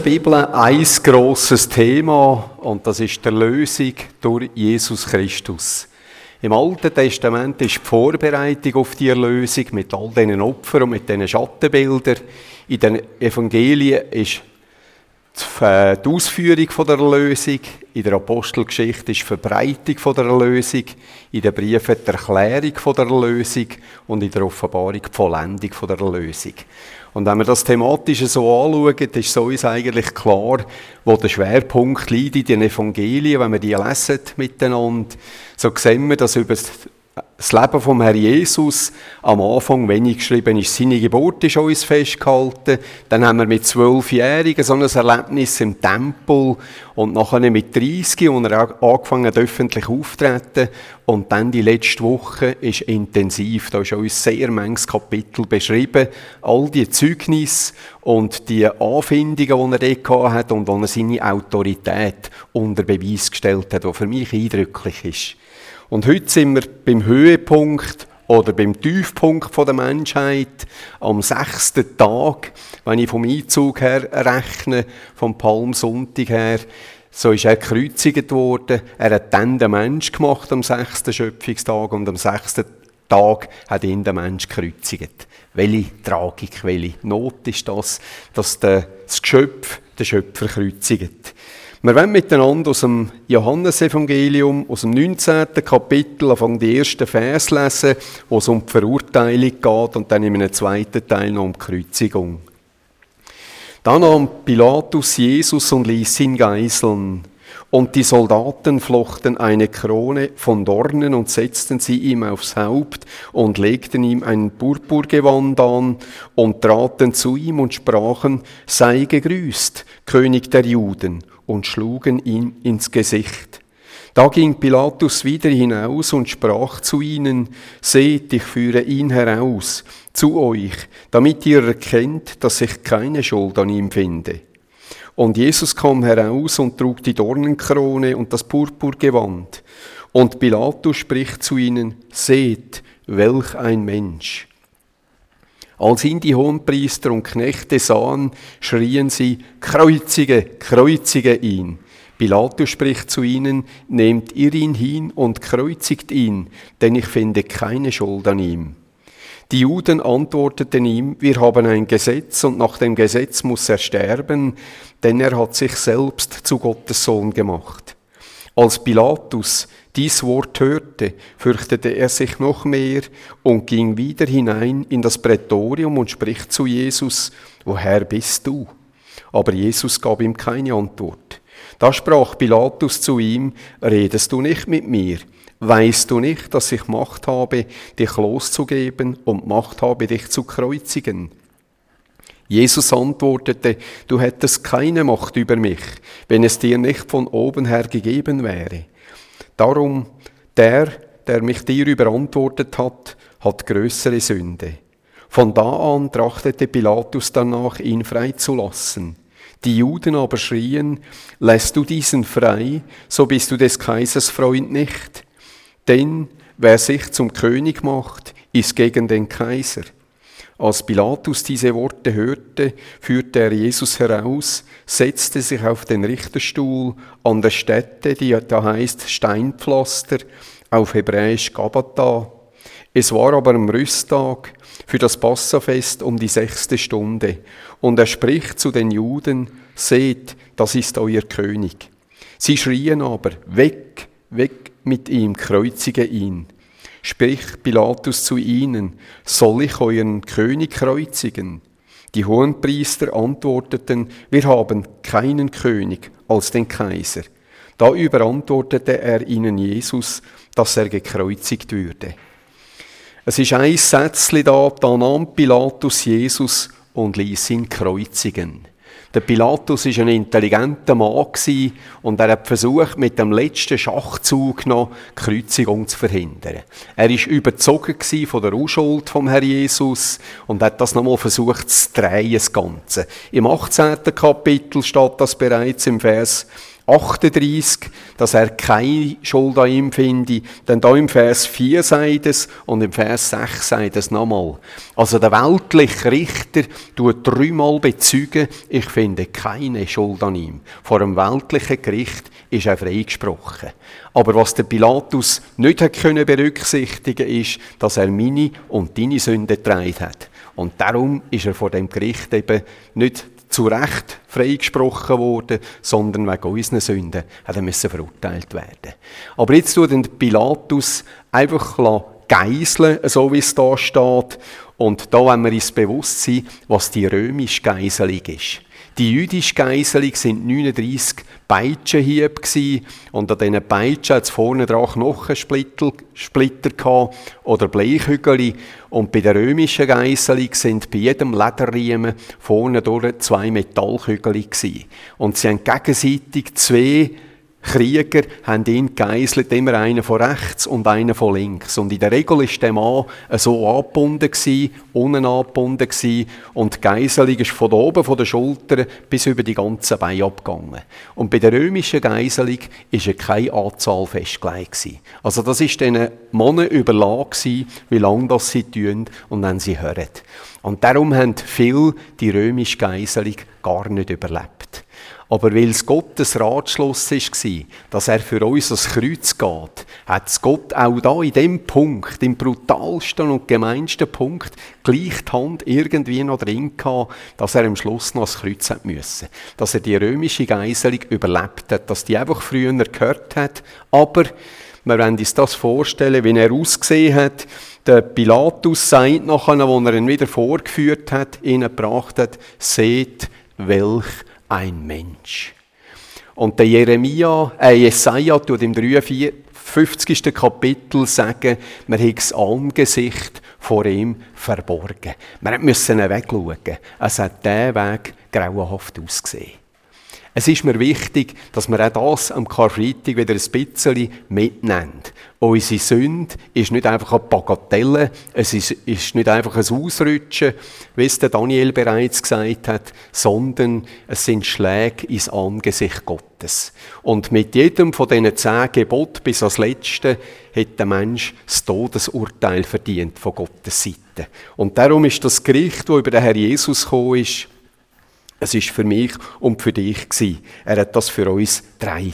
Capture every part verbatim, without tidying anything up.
Bibel ein grosses Thema und das ist die Erlösung durch Jesus Christus. Im Alten Testament ist die Vorbereitung auf die Erlösung mit all diesen Opfern und mit diesen Schattenbildern. In den Evangelien ist die Ausführung der Erlösung, in der Apostelgeschichte ist die Verbreitung der Erlösung, in den Briefen die Erklärung der Erlösung und in der Offenbarung die Vollendung der Erlösung. Und wenn wir das thematisch so anschauen, ist so uns eigentlich klar, wo der Schwerpunkt liegt in den Evangelien, wenn wir die lesen miteinander, so sehen wir, dass über das Leben vom Herrn Jesus am Anfang wenig geschrieben ist. Seine Geburt ist uns festgehalten. Dann haben wir mit Zwölfjährigen so ein Erlebnis im Tempel und nachher mit dreißig, wo er angefangen hat, öffentlich aufzutreten. Und dann die letzte Woche ist intensiv. Da ist uns sehr manches Kapitel beschrieben. All die Zeugnisse und die Anfindungen, die er dort hatte und wo er seine Autorität unter Beweis gestellt hat, was für mich eindrücklich ist. Und heute sind wir beim Höhepunkt oder beim Tiefpunkt der Menschheit, am sechsten Tag, wenn ich vom Einzug her rechne, vom Palmsonntag her, so ist er gekreuzigt worden. Er hat dann den Mensch gemacht am sechsten Schöpfungstag und am sechsten Tag hat ihn der Mensch gekreuzigt. Welche Tragik, welche Not ist das, dass das Geschöpf den Schöpfer kreuzigt. Wir wollen miteinander aus dem Johannesevangelium, aus dem neunzehnten Kapitel, anfangen die ersten Vers lesen, wo es um die Verurteilung geht und dann in einem zweiten Teil noch um die Kreuzigung. Dann nahm Pilatus Jesus und ließ ihn geißeln. Und die Soldaten flochten eine Krone von Dornen und setzten sie ihm aufs Haupt und legten ihm ein Purpurgewand an und traten zu ihm und sprachen, sei gegrüßt, König der Juden, und schlugen ihn ins Gesicht. Da ging Pilatus wieder hinaus und sprach zu ihnen, seht, ich führe ihn heraus, zu euch, damit ihr erkennt, dass ich keine Schuld an ihm finde. Und Jesus kam heraus und trug die Dornenkrone und das Purpurgewand. Und Pilatus spricht zu ihnen, seht, welch ein Mensch. Als ihn die Hohenpriester und Knechte sahen, schrien sie, kreuzige, kreuzige ihn. Pilatus spricht zu ihnen, nehmt ihr ihn hin und kreuzigt ihn, denn ich finde keine Schuld an ihm. Die Juden antworteten ihm, wir haben ein Gesetz und nach dem Gesetz muss er sterben, denn er hat sich selbst zu Gottes Sohn gemacht. Als Pilatus dies Wort hörte, fürchtete er sich noch mehr und ging wieder hinein in das Prätorium und spricht zu Jesus, woher bist du? Aber Jesus gab ihm keine Antwort. Da sprach Pilatus zu ihm, redest du nicht mit mir? Weißt du nicht, dass ich Macht habe, dich loszugeben und Macht habe, dich zu kreuzigen? Jesus antwortete, du hättest keine Macht über mich, wenn es dir nicht von oben her gegeben wäre. Darum, der, der mich dir überantwortet hat, hat größere Sünde. Von da an trachtete Pilatus danach, ihn freizulassen. Die Juden aber schrien, lässt du diesen frei, so bist du des Kaisers Freund nicht. Denn wer sich zum König macht, ist gegen den Kaiser. Als Pilatus diese Worte hörte, führte er Jesus heraus, setzte sich auf den Richterstuhl an der Stätte, die da heißt Steinpflaster, auf Hebräisch Gabata. Es war aber am Rüsttag für das Passafest um die sechste Stunde. Und er spricht zu den Juden, seht, das ist euer König. Sie schrien aber, weg, weg mit ihm, kreuzige ihn. Spricht Pilatus zu ihnen, soll ich euren König kreuzigen? Die Hohenpriester antworteten, wir haben keinen König als den Kaiser. Da überantwortete er ihnen Jesus, dass er gekreuzigt würde. Es ist ein Sätzchen da, da nahm Pilatus Jesus und ließ ihn kreuzigen. Der Pilatus war ein intelligenter Mann und er hat versucht, mit dem letzten Schachzug noch die Kreuzigung zu verhindern. Er war überzogen von der Unschuld vom Herrn Jesus und hat das nochmal versucht zu drehen, das Ganze. Im achtzehnten Kapitel steht das bereits im Vers achtunddreissig, dass er keine Schuld an ihm finde. Dann da im Vers vier sagt es und im Vers sechs sagt es nochmal. Also der weltliche Richter tut dreimal bezeugen, ich finde keine Schuld an ihm. Vor dem weltlichen Gericht ist er freigesprochen. Aber was der Pilatus nicht hat können berücksichtigen, ist, dass er meine und deine Sünde getragen hat. Und darum ist er vor dem Gericht eben nicht zu Recht freigesprochen worden, sondern wegen unseren Sünden hat er müssen verurteilt werden. Aber jetzt tut den Pilatus einfach geiseln, so wie es da steht. Und da wollen wir uns bewusst sein, was die römische Geiselung ist. Die jüdische Geiselung sind neununddreissig Peitschenhiebe gsi und an diesen Peitschen hat es vorne dran Knochensplitter Splitter gehabt oder Bleichhügel. Und bei der römischen Geiselung sind bei jedem Lederriemen vorne durch zwei Metallhügel gsi. Und sie haben gegenseitig zwei Krieger haben ihn gegeißelt, immer einer von rechts und einer von links. Und in der Regel war der Mann so angebunden, unten angebunden und die Geiselung ist von oben, von den Schultern bis über die ganzen Beine abgegangen. Und bei der römischen Geiselung war keine Anzahl festgelegt. Also das war diesen Männern überlassen, wie lange das sie tun und dann sie hören. Und darum haben viele die römische Geiselung gar nicht überlebt. Aber weil es Gottes Ratschluss war, dass er für uns ans Kreuz geht, hat es Gott auch da in dem Punkt, im brutalsten und gemeinsten Punkt, gleich die Hand irgendwie noch drin gehabt, dass er am Schluss noch ans Kreuz hat müssen. Dass er die römische Geiselung überlebt hat, dass die einfach früher gehört hat. Aber wir wollen uns das vorstellen, wie er ausgesehen hat. Der Pilatus sagt nachher, als er ihn wieder vorgeführt hat, ihnen gebracht hat, seht, welch ein Mensch. Und der Jeremia, äh, Jesaja tut im dreiundfünfzigsten Kapitel sagen, man hat das Angesicht vor ihm verborgen. Wir mussten wegschauen. Es hat diesen Weg grauenhaft ausgesehen. Es ist mir wichtig, dass wir auch das am Karfreitag wieder ein bisschen mitnehmen. Unsere Sünde ist nicht einfach eine Bagatelle, es ist, ist nicht einfach ein Ausrutschen, wie es der Daniel bereits gesagt hat, sondern es sind Schläge ins Angesicht Gottes. Und mit jedem von diesen zehn Geboten bis ans letzte hat der Mensch das Todesurteil verdient von Gottes Seite. Und darum ist das Gericht, das über den Herr Jesus gekommen ist, es war für mich und für dich gewesen. Er hat das für uns getragen.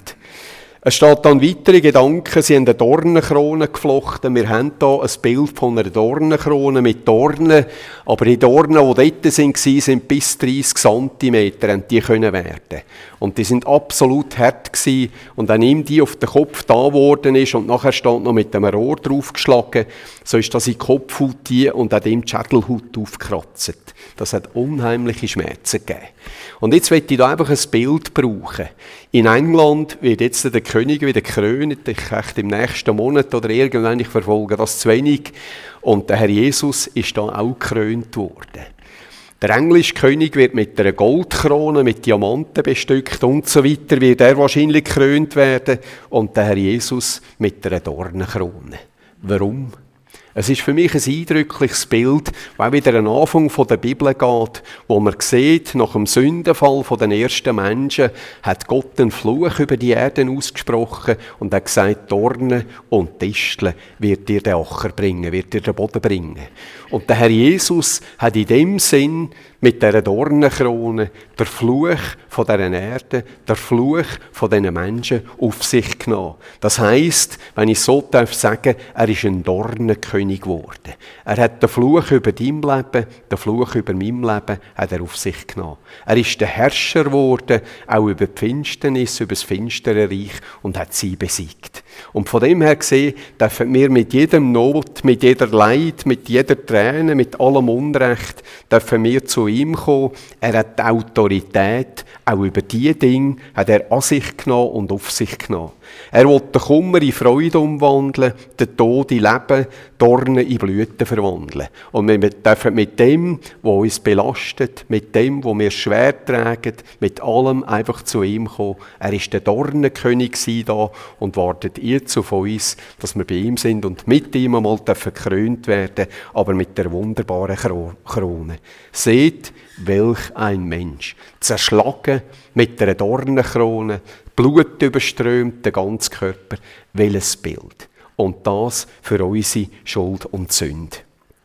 Es steht dann weitere Gedanken, sie haben eine Dornenkrone geflochten. Wir haben hier ein Bild von einer Dornenkrone mit Dornen. Aber die Dornen, die dort waren, sind bis dreißig Zentimeter und die können werden. Und die sind absolut hart gewesen. Und wenn ihm die auf den Kopf da geworden ist und nachher steht noch mit einem Rohr draufgeschlagen, so ist das in die Kopfhaut und hat ihm die Schädelhaut aufgekratzt. Das hat unheimliche Schmerzen gegeben. Und jetzt möchte ich da einfach ein Bild brauchen. In England wird jetzt der König wieder gekrönt, ich echt im nächsten Monat oder irgendwann, ich verfolge das zu wenig. Und der Herr Jesus ist da auch gekrönt worden. Der englische König wird mit einer Goldkrone, mit Diamanten bestückt und so weiter, wird er wahrscheinlich gekrönt werden. Und der Herr Jesus mit einer Dornenkrone. Warum? Es ist für mich ein eindrückliches Bild, weil wieder ein Anfang von der Bibel geht, wo man sieht, nach dem Sündenfall der ersten Menschen hat Gott einen Fluch über die Erde ausgesprochen und hat gesagt, Dornen und Disteln wird dir den Acker bringen, wird dir den Boden bringen. Und der Herr Jesus hat in dem Sinn mit dieser Dornenkrone der Fluch von dieser Erde, der Fluch von diesen Menschen auf sich genommen. Das heisst, wenn ich so darf sagen, er ist ein Dornenkönig geworden. Er hat den Fluch über dein Leben, den Fluch über mein Leben, hat er auf sich genommen. Er ist der Herrscher geworden, auch über die Finsternis, über das finstere Reich und hat sie besiegt. Und von dem her gesehen, dürfen wir mit jedem Not, mit jeder Leid, mit jeder Träne, mit allem Unrecht, dürfen wir zu ihm kommen. Er hat die Autorität, auch über diese Dinge hat er an sich genommen und auf sich genommen. Er will den Kummer in Freude umwandeln, den Tod in Leben, Dornen in Blüten verwandeln. Und wir dürfen mit dem, was uns belastet, mit dem, was wir schwer tragen, mit allem einfach zu ihm kommen. Er ist der Dornenkönig da und wartet jetzt auf uns, dass wir bei ihm sind und mit ihm einmal gekrönt werden, aber mit der wunderbaren Krone. Seht, welch ein Mensch. Zerschlagen mit einer Dornenkrone, Blut überströmt, der ganze Körper. Welches Bild. Und das für unsere Schuld und Sünde.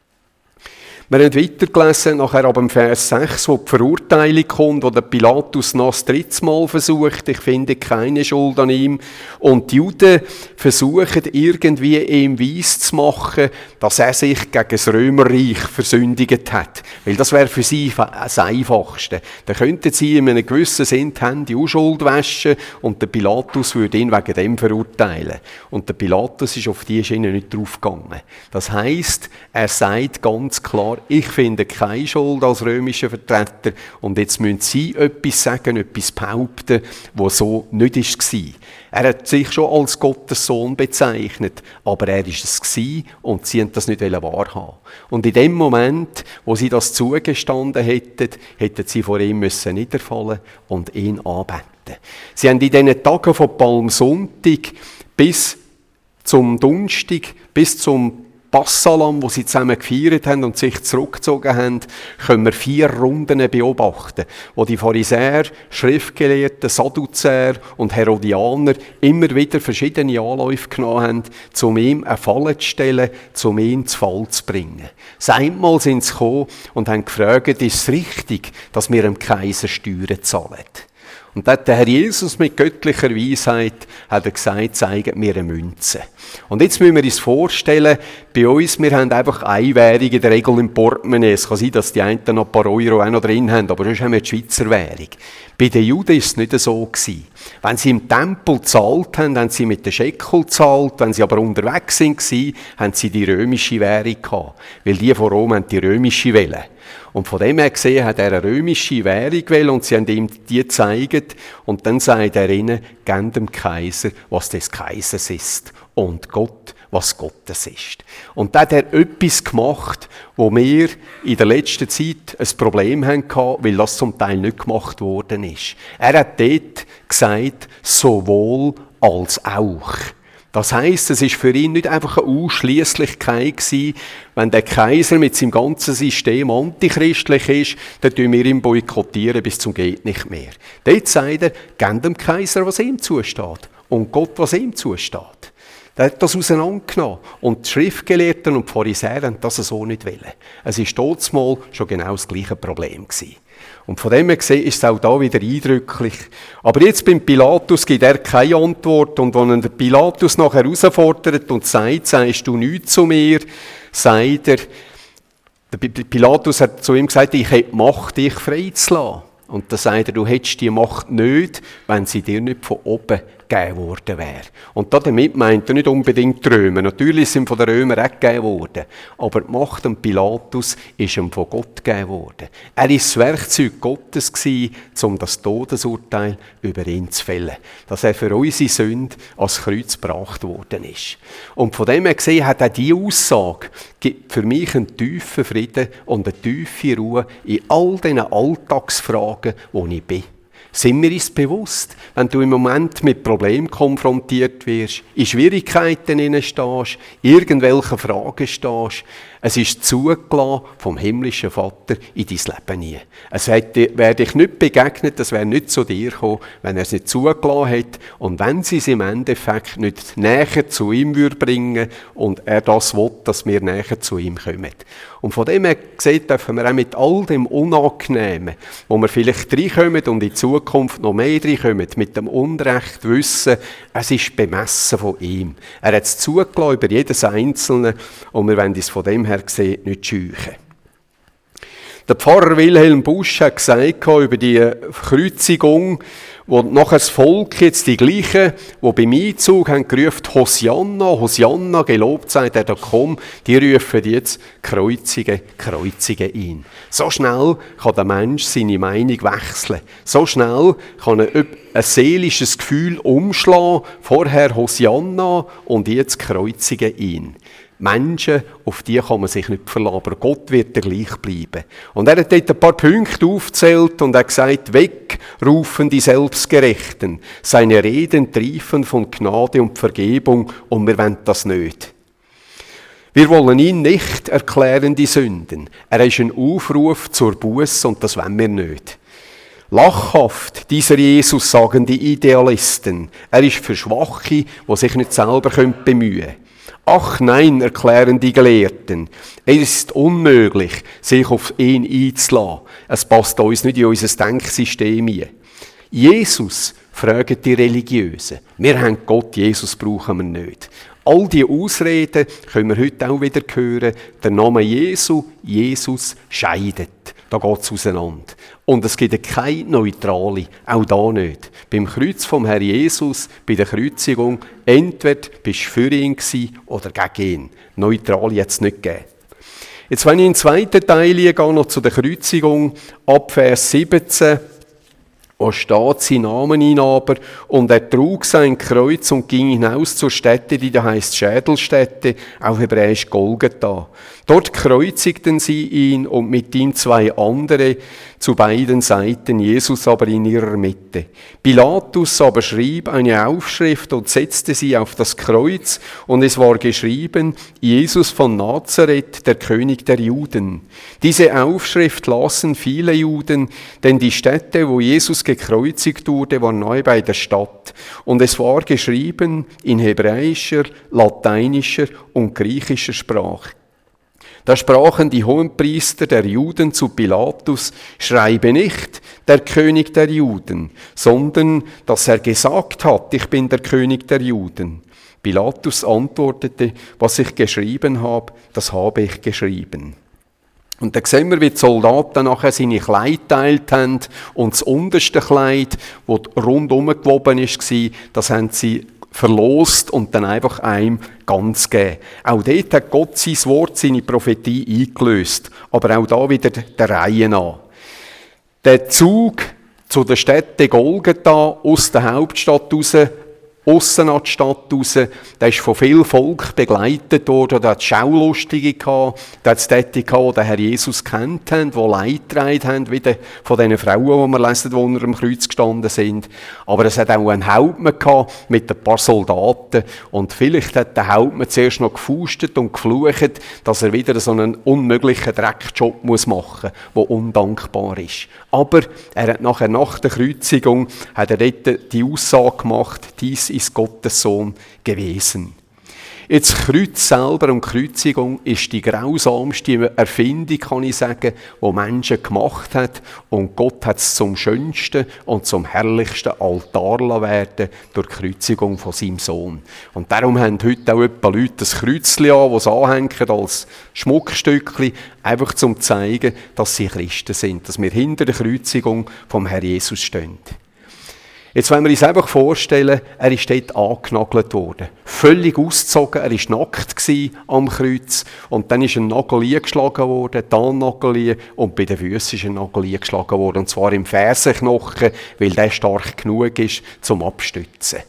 Wir haben weitergelesen, nachher ab dem Vers sechs, wo die Verurteilung kommt, wo der Pilatus noch das dritte Mal versucht, ich finde keine Schuld an ihm. Und die Juden versuchen irgendwie ihm weiss zu machen, dass er sich gegen das Römerreich versündigt hat. Weil das wäre für sie das Einfachste. Dann könnten sie in einem gewissen Sinn die Hände Unschuld waschen und der Pilatus würde ihn wegen dem verurteilen. Und der Pilatus ist auf die Schiene nicht draufgegangen. Das heisst, er sagt ganz klar, ich finde keine Schuld als römischer Vertreter und jetzt müssen Sie etwas sagen, etwas behaupten, was so nicht war. Er hat sich schon als Gottes Sohn bezeichnet, aber er war es gewesen und sie wollten das nicht wahrhaben. Und in dem Moment, wo sie das zugestanden hätten, hätten sie vor ihm müssen niederfallen und ihn anbeten. Sie haben in diesen Tagen von Palmsonntag bis zum Donnerstag, bis zum Passalam, wo sie zusammen gefeiert haben und sich zurückgezogen haben, können wir vier Runden beobachten, wo die Pharisäer, Schriftgelehrten, Sadduzäer und Herodianer immer wieder verschiedene Anläufe genommen haben, um ihm eine Falle zu stellen, um ihn zu Fall zu bringen. Das einmal sind sie gekommen und haben gefragt, ist es richtig, dass wir dem Kaiser Steuern zahlen? Und dann hat der Herr Jesus mit göttlicher Weisheit hat er gesagt, zeigen mir eine Münze. Und jetzt müssen wir uns vorstellen, bei uns, wir haben einfach eine Währung in der Regel im Portemonnaie. Es kann sein, dass die einen noch ein paar Euro auch noch drin haben, aber sonst haben wir die Schweizer Währung. Bei den Juden war es nicht so gewesen. Wenn sie im Tempel gezahlt haben, haben sie mit den Schekel gezahlt. Wenn sie aber unterwegs waren, haben sie die römische Währung gehabt. Weil die von Rom haben die römische Welle. Und von dem her gesehen hat er eine römische Währung gewählt und sie haben ihm die gezeigt. Und dann sagt er ihnen, gebt dem Kaiser, was des Kaisers ist. Und Gott, was Gottes ist. Und da hat er etwas gemacht, wo wir in der letzten Zeit ein Problem hatten, weil das zum Teil nicht gemacht worden ist. Er hat dort gesagt, sowohl als auch. Das heisst, es ist für ihn nicht einfach eine Ausschliesslichkeit gewesen, wenn der Kaiser mit seinem ganzen System antichristlich ist, dann tun wir ihn boykottieren bis zum geht nicht mehr. Dort sagt er, gebt dem Kaiser, was ihm zusteht. Und Gott, was ihm zusteht. Er hat das auseinandergenommen. Und die Schriftgelehrten und die Pharisäer haben das so nicht wollen. Es war damals schon genau das gleiche Problem gewesen. Und von dem her gesehen ist es auch da wieder eindrücklich. Aber jetzt beim Pilatus gibt er keine Antwort. Und wenn der Pilatus nachher herausfordert und sagt, sagst du nichts zu mir, sagt er, der Pilatus hat zu ihm gesagt, ich hätte Macht, dich freizulassen. Und dann sagt er, du hättest die Macht nicht, wenn sie dir nicht von oben gegeben worden wäre. Und damit meint er nicht unbedingt die Römer. Natürlich sind von den Römern auch gegeben worden. Aber die Macht an Pilatus ist ihm von Gott gegeben worden. Er war das Werkzeug Gottes gewesen, um das Todesurteil über ihn zu fällen. Dass er für unsere Sünde ans Kreuz gebracht worden ist. Und von dem her gesehen hat auch diese Aussage gibt für mich einen tiefen Frieden und eine tiefe Ruhe in all diesen Alltagsfragen, wo ich bin. Sind wir uns bewusst, wenn du im Moment mit Problemen konfrontiert wirst, in Schwierigkeiten stehst, irgendwelche Fragen stehst, es ist zugelassen vom himmlischen Vater in dein Leben nie. Es wäre dich nicht begegnet, es wäre nicht zu dir gekommen, wenn er es nicht zugelassen hätte und wenn sie es im Endeffekt nicht näher zu ihm würde bringen und er das will, dass wir näher zu ihm kommen. Und von dem her gesehen dürfen wir auch mit all dem Unangenehmen, wo wir vielleicht reinkommen und in Zukunft noch mehr reinkommen, mit dem Unrecht wissen, es ist bemessen von ihm. Er hat es zugelassen über jedes Einzelne und wir wollen es von dem her gesehen nicht scheuchen. Der Pfarrer Wilhelm Busch hat gesagt über die Kreuzigung, wo nachher das Volk jetzt die gleichen, die beim Einzug haben gerufen, Hosianna, Hosianna, gelobt sei der da komm, die rufen jetzt Kreuzige, Kreuzige ein. So schnell kann der Mensch seine Meinung wechseln. So schnell kann er ein seelisches Gefühl umschlagen, vorher Hosianna und jetzt Kreuzige ihn. Menschen, auf die kann man sich nicht verlassen, aber Gott wird der gleich bleiben. Und er hat dort ein paar Punkte aufgezählt und er hat gesagt, weg rufen die Selbstgerechten, seine Reden triefen von Gnade und Vergebung und wir wollen das nicht. Wir wollen ihn nicht erklären, die Sünden. Er ist ein Aufruf zur Buße und das wollen wir nicht. Lachhaft, dieser Jesus, sagen die Idealisten. Er ist für Schwache, die sich nicht selber bemühen können. Ach nein, erklären die Gelehrten. Es ist unmöglich, sich auf ihn einzulassen. Es passt uns nicht in unser Denksystem ein. Jesus, fragen die Religiösen. Wir haben Gott, Jesus brauchen wir nicht. All diese Ausreden können wir heute auch wieder hören. Der Name Jesu, Jesus, scheidet. Da geht es auseinander. Und es gibt keine Neutrale, auch da nicht. Beim Kreuz vom Herrn Jesus, bei der Kreuzigung, entweder bist du für ihn gewesen oder gegen ihn. Neutrale hat es nicht gegeben. Jetzt, wenn ich in den zweiten Teil gehe, noch zu der Kreuzigung, ab Vers siebzehn, wo steht sein Name ihn aber, und er trug sein Kreuz und ging hinaus zur Stätte, die da heisst Schädelstätte, auf Hebräisch Golgatha. Dort kreuzigten sie ihn und mit ihm zwei andere zu beiden Seiten, Jesus aber in ihrer Mitte. Pilatus aber schrieb eine Aufschrift und setzte sie auf das Kreuz, und es war geschrieben, Jesus von Nazareth, der König der Juden. Diese Aufschrift lasen viele Juden, denn die Stätte, wo Jesus gekreuzigt wurde, war nahe bei der Stadt. Und es war geschrieben in hebräischer, lateinischer und griechischer Sprache. Da sprachen die Hohenpriester der Juden zu Pilatus, schreibe nicht, der König der Juden, sondern, dass er gesagt hat, ich bin der König der Juden. Pilatus antwortete, was ich geschrieben habe, das habe ich geschrieben. Und dann sehen wir, wie die Soldaten nachher seine Kleider geteilt haben und das unterste Kleid, das rundum gewoben war, das haben sie verlost und dann einfach einem ganz gegeben. Auch dort hat Gott sein Wort, seine Prophetie eingelöst. Aber auch da wieder der Reihe nach. Der Zug zu der Stätte Golgatha aus der Hauptstadt raus, aussen an die Stadt raus, der ist von viel Volk begleitet worden, da hat es Schaulustige gehabt, da hat es dort gehabt, die den Herr Jesus kennt haben, die Leid getragen haben, wie von diesen Frauen, die wir lesen, die unter dem Kreuz gestanden sind. Aber es hat auch einen Hauptmann gehabt mit ein paar Soldaten, und vielleicht hat der Hauptmann zuerst noch gefustet und geflucht, dass er wieder so einen unmöglichen Dreckjob machen muss, der undankbar ist. Aber er hat nachher, nach der Kreuzigung, hat er dort die Aussage gemacht, dies ist Gottes Sohn gewesen. Jetzt Kreuz selber und Kreuzigung ist die grausamste Erfindung, kann ich sagen, die Menschen gemacht hat, und Gott hat es zum schönsten und zum herrlichsten Altar werden durch die Kreuzigung von seinem Sohn. Und darum haben heute auch etwa Leute das Kreuzchen an, das sie anhängen als Schmuckstückchen, einfach zum zeigen, dass sie Christen sind, dass wir hinter der Kreuzigung vom Herrn Jesus stehen. Jetzt wollen wir uns einfach vorstellen, er ist dort angenagelt worden. Völlig ausgezogen, er war nackt am Kreuz. Und dann ist ein Nagel eingeschlagen worden, da ein Nagel und bei den Füßen ist ein Nagel eingeschlagen worden. Und zwar im Fersenknochen, weil der stark genug ist zum Abstützen.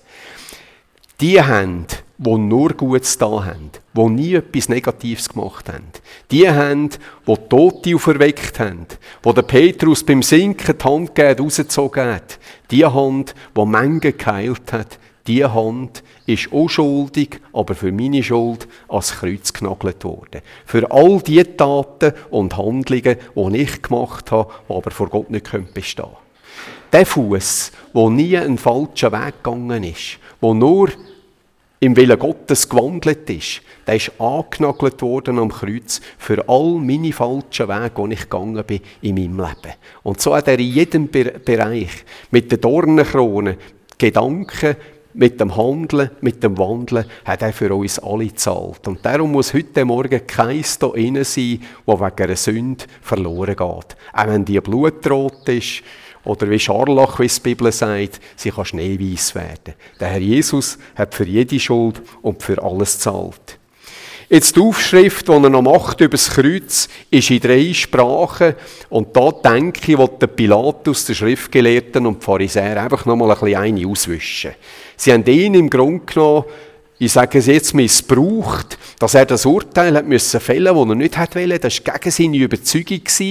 Die Hände, die nur Gutes da haben, die nie etwas Negatives gemacht haben, die Hände, die Tote auferweckt haben, wo der Petrus beim Sinken die Hand gegeben, rausgezogen hat, die Hand, die Menschen geheilt hat, die Hand ist unschuldig, aber für meine Schuld ans Kreuz genagelt worden. Für all die Taten und Handlungen, die ich gemacht habe, die aber vor Gott nicht bestehen können. Der Fuß, der nie einen falschen Weg gegangen ist, der nur im Willen Gottes gewandelt ist, der ist angenagelt worden am Kreuz für all meine falschen Wege, die ich gegangen bin in meinem Leben. Und so hat er in jedem Bereich mit der Dornenkrone Gedanken, mit dem Handeln, mit dem Wandeln, hat er für uns alle gezahlt. Und darum muss heute Morgen keins da drin sein, der wegen einer Sünde verloren geht. Auch wenn die blutrot ist, oder wie Scharlach, wie es die Bibel sagt, sie kann schneeweiss werden. Der Herr Jesus hat für jede Schuld und für alles gezahlt. Jetzt die Aufschrift, die er noch macht über das Kreuz, ist in drei Sprachen. Und da denke ich, will der Pilatus, der Schriftgelehrten und die Pharisäer einfach noch mal ein bisschen eine auswischen. Sie haben ihn im Grunde genommen, ich sage es jetzt, missbraucht, dass er das Urteil hat müssen fällen, das er nicht hat wollen. Das war gegen seine Überzeugung.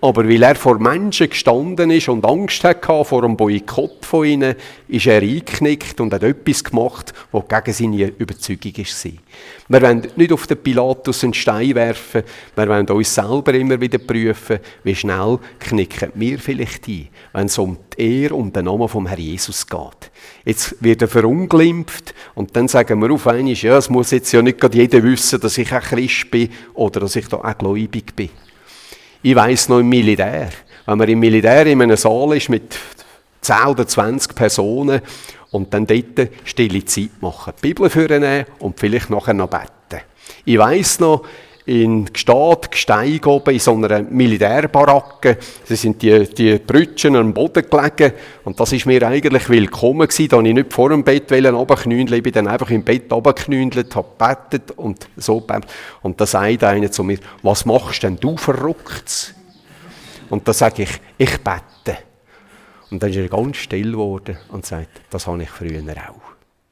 aber weil er vor Menschen gestanden ist und Angst hatte vor einem Boykott von ihnen, ist er eingeknickt und hat etwas gemacht, was gegen seine Überzeugung war. Wir wollen nicht auf den Pilatus einen Stein werfen, wir wollen uns selber immer wieder prüfen, wie schnell knicken wir vielleicht ein, wenn es um die Ehre und den Namen vom Herrn Jesus geht. Jetzt wird er verunglimpft und dann sagen wir auf einmal, ja, es muss jetzt ja nicht gerade jeder wissen, dass ich auch Christ bin oder dass ich da auch gläubig bin. Ich weiss noch im Militär, wenn man im Militär in einem Saal ist mit zehn oder zwanzig Personen und dann dort stille Zeit machen, die Bibel vornehmen und vielleicht nachher noch beten. Ich weiss noch, in Gstaad, Gsteig oben, in so einer Militärbaracke, da sind die, die Brütchen am Boden gelegen und das war mir eigentlich willkommen gewesen, da ich nicht vor dem Bett runterknündeln, ich bin dann einfach im Bett runtergeknündelt, habe gebetet und so gebetet. Und da sagt einer zu mir, was machst denn du Verrücktes? Und da sage ich, ich bete. Und dann ist er ganz still geworden und sagt, das habe ich früher auch.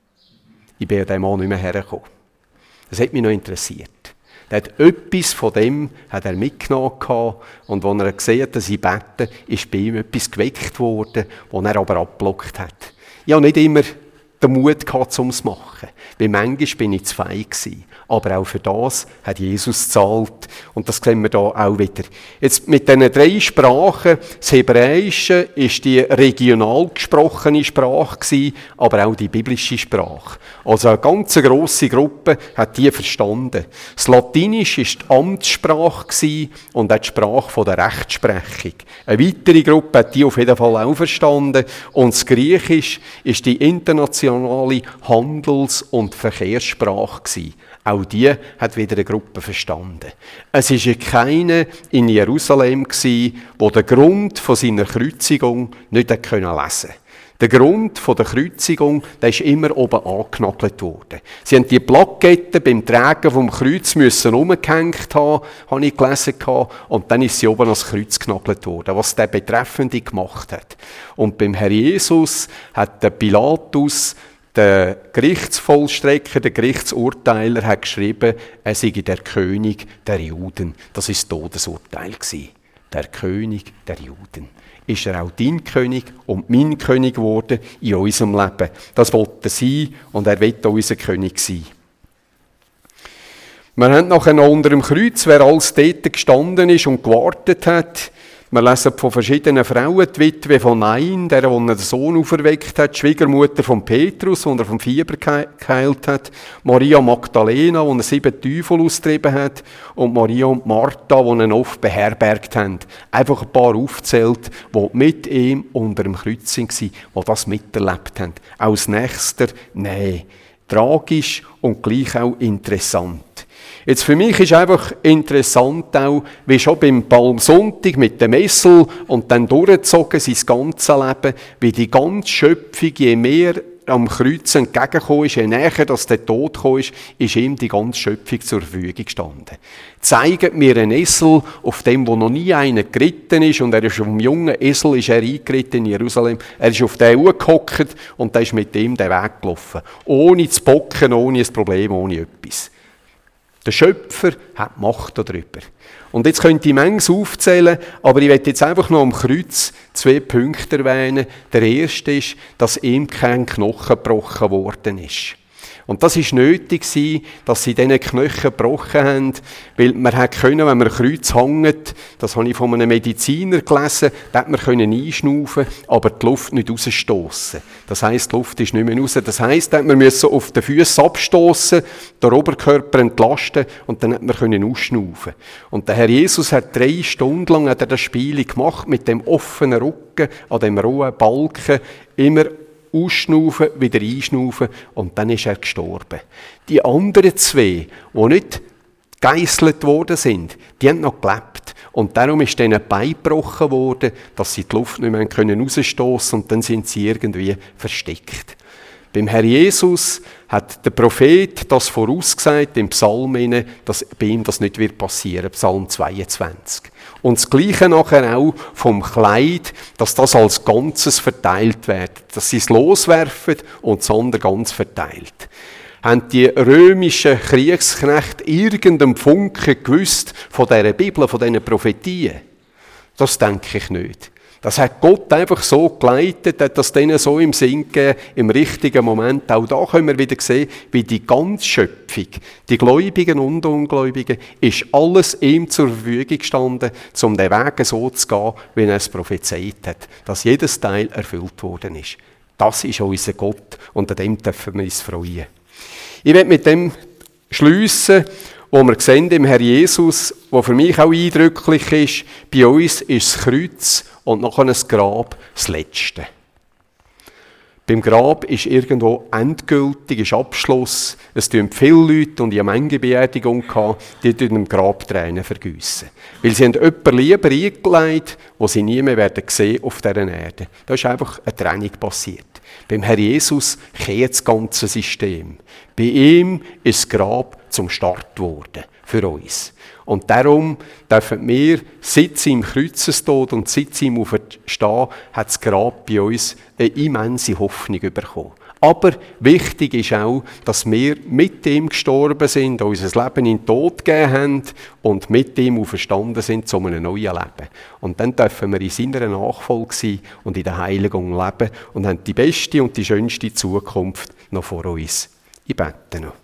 Ich bin an diesem Mann nicht mehr hergekommen. Das hat mich noch interessiert. Er hat etwas von dem hat er mitgenommen gehabt, und als er gesehen hat, dass ich bete, ist bei ihm etwas geweckt worden, das er aber abgeblockt hat. Ich hatte nicht immer den Mut gehabt, um es zu machen, weil manchmal bin ich zu feig gewesen. Aber auch für das hat Jesus gezahlt. Und das sehen wir hier auch wieder. Jetzt mit diesen drei Sprachen, das Hebräische ist die regional gesprochene Sprache gewesen, aber auch die biblische Sprache. Also eine ganz grosse Gruppe hat die verstanden. Das Latinisch ist die Amtssprache gewesen und auch die Sprache der Rechtsprechung. Eine weitere Gruppe hat die auf jeden Fall auch verstanden. Und das Griechisch ist die internationale Handels- und Verkehrssprache gewesen. Auch die hat wieder eine Gruppe verstanden. Es war keiner in Jerusalem, der den Grund von seiner Kreuzigung nicht lesen konnte. Der Grund der Kreuzigung, der ist immer oben angenagelt worden. Sie haben die Plaketten beim Tragen vom Kreuz müssen umgehängt haben, habe ich gelesen, und dann ist sie oben ans Kreuz genagelt worden, was der Betreffende gemacht hat. Und beim Herrn Jesus hat der Pilatus, der Gerichtsvollstrecker, der Gerichtsurteiler, hat geschrieben, er sei der König der Juden. Das war das Todesurteil. Der König der Juden. Ist er auch dein König und mein König geworden in unserem Leben. Das wollte er sein und er will unser König sein. Wir haben nachher noch unter dem Kreuz, wer alles dort gestanden ist und gewartet hat. Wir lesen von verschiedenen Frauen, die Witwe von Nain, der, der den Sohn auferweckt hat, die Schwiegermutter von Petrus, die er vom Fieber geheilt hat, Maria Magdalena, die er sieben Teufel austrieben hat, und Maria und Martha, die ihn oft beherbergt haben. Einfach ein paar aufgezählt, die mit ihm unter dem Kreuz waren, die das miterlebt haben. Aus nächster Nähe. Tragisch und gleich auch interessant. Jetzt für mich ist einfach interessant auch, wie schon beim Palmsonntag mit dem Essel und dann durchgezogen sein ganzes Leben, wie die ganze Schöpfung, je mehr am Kreuz entgegengekommen ist, je näher dass der Tod gekommen ist, ist ihm die ganze Schöpfung zur Verfügung gestanden. Zeigt mir einen Esel, auf dem, wo noch nie einer geritten ist, und er ist auf dem jungen Esel ist er eingeritten in Jerusalem. Er ist auf den gehockt und der ist mit ihm den Weg gelaufen. Ohne zu bocken, ohne ein Problem, ohne etwas. Der Schöpfer hat Macht darüber. Und jetzt könnte ich manches aufzählen, aber ich werde jetzt einfach noch am Kreuz zwei Punkte erwähnen. Der erste ist, dass ihm kein Knochen gebrochen worden ist. Und das war nötig, dass sie diese Knochen gebrochen haben, weil man hätte können, wenn man ein Kreuz hängt, das habe ich von einem Mediziner gelesen, da hätte man können einschnaufen, aber die Luft nicht rausstossen. Das heisst, die Luft ist nicht mehr raus. Das heisst, man müsse auf den Füßen abstossen, den Oberkörper entlasten und dann hätte man können ausschnaufen. Und der Herr Jesus hat drei Stunden lang hat er das Spiel gemacht, mit dem offenen Rücken, an dem rohen Balken, immer ausschnaufen, wieder einschnaufen, und dann ist er gestorben. Die anderen zwei, die nicht gegeisselt worden sind, die haben noch gelebt. Und darum ist denen beigebrochen worden, dass sie die Luft nicht mehr rausstossen können, und dann sind sie irgendwie versteckt. Beim Herr Jesus hat der Prophet das vorausgesagt im Psalm, dass bei ihm das nicht wird passieren, Psalm zweiundzwanzig. Und das Gleiche nachher auch vom Kleid, dass das als Ganzes verteilt wird, dass sie es loswerfen und das andere ganz verteilt. Haben die römischen Kriegsknechte irgendeinen Funken gewusst von dieser Bibel, von diesen Prophetien? Das denke ich nicht. Das hat Gott einfach so geleitet, hat das denen so im Sinn gegeben, im richtigen Moment. Auch da können wir wieder sehen, wie die ganze Schöpfung, die Gläubigen und Ungläubigen, ist alles ihm zur Verfügung gestanden, um den Weg so zu gehen, wie er es prophezeit hat. Dass jedes Teil erfüllt worden ist. Das ist unser Gott und an dem dürfen wir uns freuen. Ich werde mit dem schliessen, wo wir sehen im Herr Jesus, was für mich auch eindrücklich ist, bei uns ist das Kreuz und nachher ein Grab das Letzte. Beim Grab ist irgendwo endgültig, ist Abschluss. Es tun viele Leute, und ich habe eine Beerdigung gehabt, die im Grab Tränen vergiessen. Weil sie haben jemanden lieber eingelegt, den sie nie mehr werden sehen auf dieser Erde. Da ist einfach eine Trennung passiert. Beim Herr Jesus kehrt das ganze System. Bei ihm ist das Grab zum Start geworden für uns. Und darum dürfen wir, seit seinem Kreuzestod und seit seinem Auferstehen, hat das Grab bei uns eine immense Hoffnung bekommen. Aber wichtig ist auch, dass wir mit ihm gestorben sind, unser Leben in den Tod gegeben haben und mit ihm auferstanden sind zu einem neuen Leben. Und dann dürfen wir in seiner Nachfolge sein und in der Heiligung leben und haben die beste und die schönste Zukunft noch vor uns. Ich bete noch.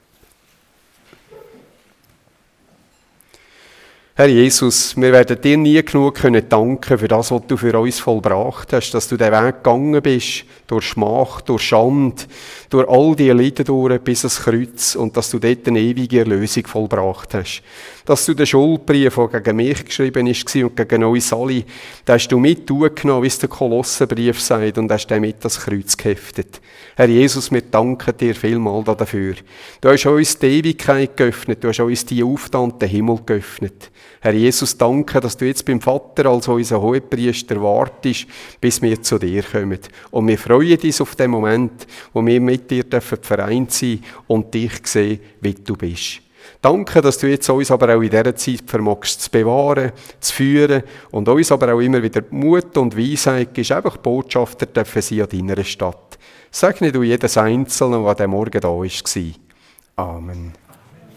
Herr Jesus, wir werden dir nie genug können danken für das, was du für uns vollbracht hast, dass du den Weg gegangen bist, durch Schmach, durch Schande, durch all die Leiden durch bis ans Kreuz und dass du dort eine ewige Erlösung vollbracht hast. Dass du den Schuldbrief, der gegen mich geschrieben ist und gegen uns alle, den hast du mit genommen, wie es der Kolossenbrief sagt, und hast den mit ans Kreuz geheftet. Herr Jesus, wir danken dir vielmal dafür. Du hast uns die Ewigkeit geöffnet, du hast uns die Auftan und den Himmel geöffnet. Herr Jesus, danke, dass du jetzt beim Vater als unser Hohepriester wartest, bis wir zu dir kommen. Und wir freuen uns auf den Moment, wo wir mit dir vereint sein und dich sehen, wie du bist. Danke, dass du jetzt uns aber auch in dieser Zeit vermagst zu bewahren, zu führen und uns aber auch immer wieder Mut und Weisheit gibst, einfach Botschafter dürfen sein an deiner Stadt. Segne du jedes Einzelne, der an diesem Morgen da war. Amen.